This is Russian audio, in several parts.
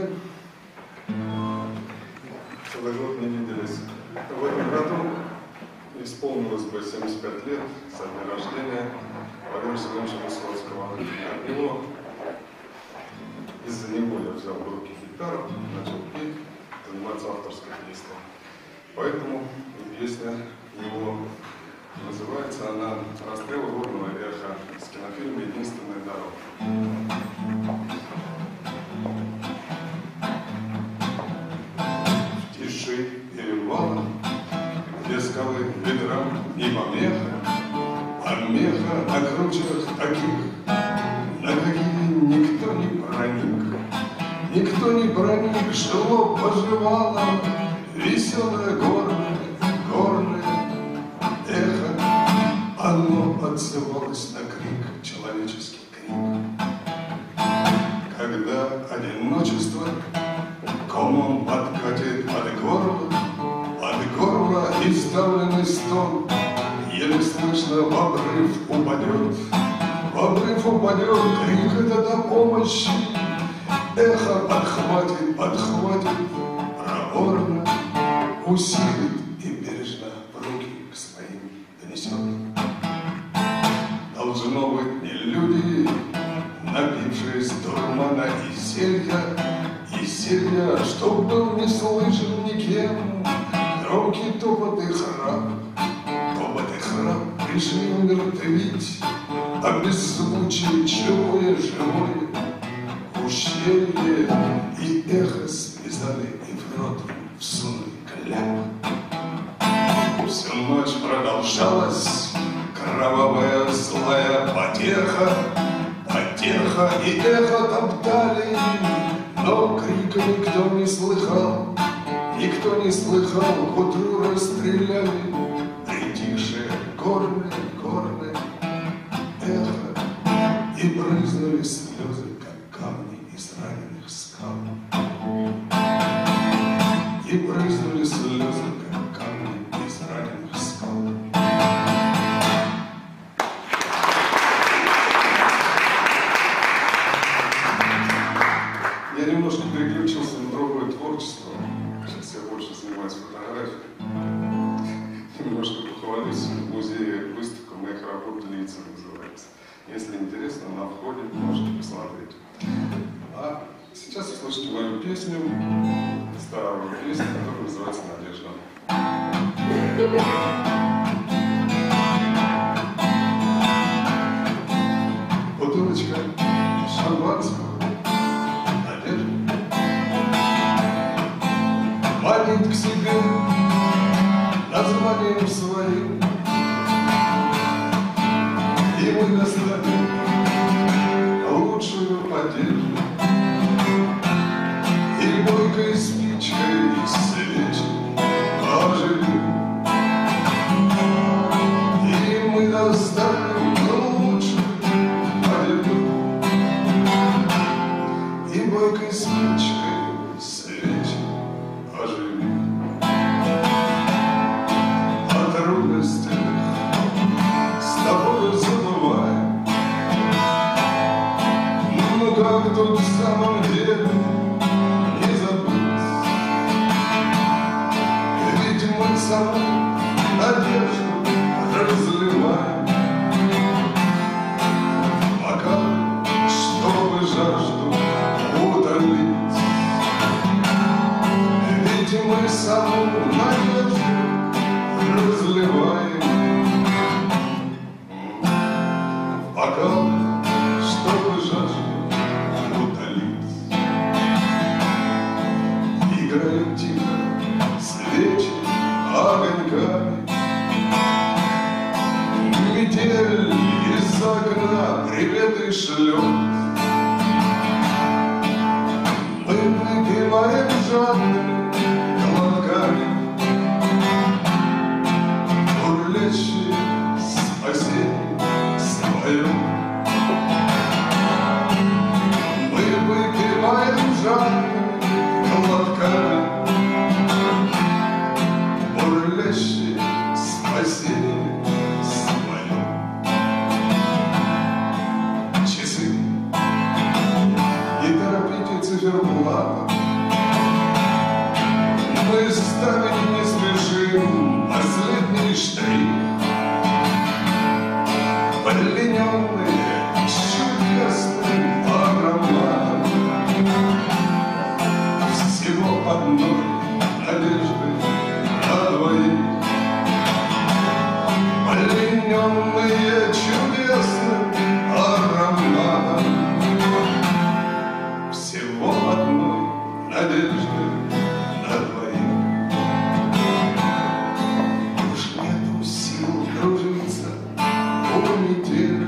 все целый год не виделись. В этом году исполнилось бы 75 лет со дня рождения Владимира Семеновича Высоцкого. Из-за него я взял в руки гитару, начал петь, заниматься авторской песней. Поэтому песня его называется она «Расстрел горного эха» из кинофильма «Единственная дорога». В тиши перевала, где скалы ветрам и помеха, а меха на кручах таких, на какие никто не проник. Никто не проник, жило, поживало веселое горное эхо. Оно отзывалось на крик, человеческий крик. Когда одиночество комом подкатит под горло издавленный стон, еле слышно в обрыв упадет. В обрыв упадет крик этот о помощи. Эхо подхватит проворно, усилит и бережно в руки к своим донесет. Должно быть, не люди, напившись дурмана и зелья, чтоб был не слышен никем громкий топот и храп пришли умертвить, обеззвучить живое. Ущелье и эхо связали и в рот всунули кляп. Всю ночь продолжалась кровавая злая потеха и эхо топтали, но крика никто не слыхал, к утру расстреляли притихшее горное эхо, и брызнули слезы, как камни из раненых скал. И брызнули слезы, как камни из раненых скал. Я немножко переключился на другое творчество. Сейчас я больше занимаюсь фотографией. Немножко похвалюсь. В музее выставка моих работ «Лица» называется. Если интересно, на входе можете посмотреть. А сейчас услышите мою песню, старую песню, которая называется «Надежда». Бутылочка шампанского, надежда, манит к себе названием своим, и мы достанем лучшую одежду, и бойкой спичкой свечи оживим. И мы достанем лучшую одежду, и бойкой спичкой свечи оживим. О трудностях с тобой забываем, ну как тут в самом деле не забыть? Ведь мы саму надежду разливаем в бокал, чтобы жажду утолить. Ведь мы саму надежду разливаем в бокал, чтобы жажду утолить. Играют тихо свечи огоньками, метель из окна приветы шлет. Мы выпиваем жадными глотками бурлящие спасение свое. Мы выпиваем жадными глотками бурлящие спасение свое. Часы, не торопите циферблат. новым ладом. Мы ставить не спешим последний штрих, плененные чудесным ароматом всего одной надежды на двоих. Плененные чудесным ароматом всего одной надежды на двоих. Уж нету сил кружиться у метели,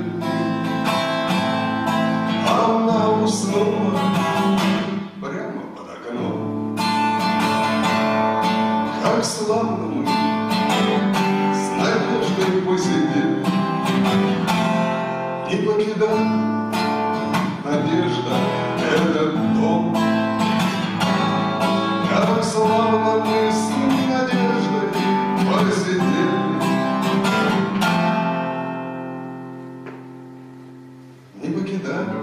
она уснула прямо под окном. Как славно мы с надеждой посидели, не покидай, надежда, этот дом. Как славно мы с надеждой посидели, не покидай.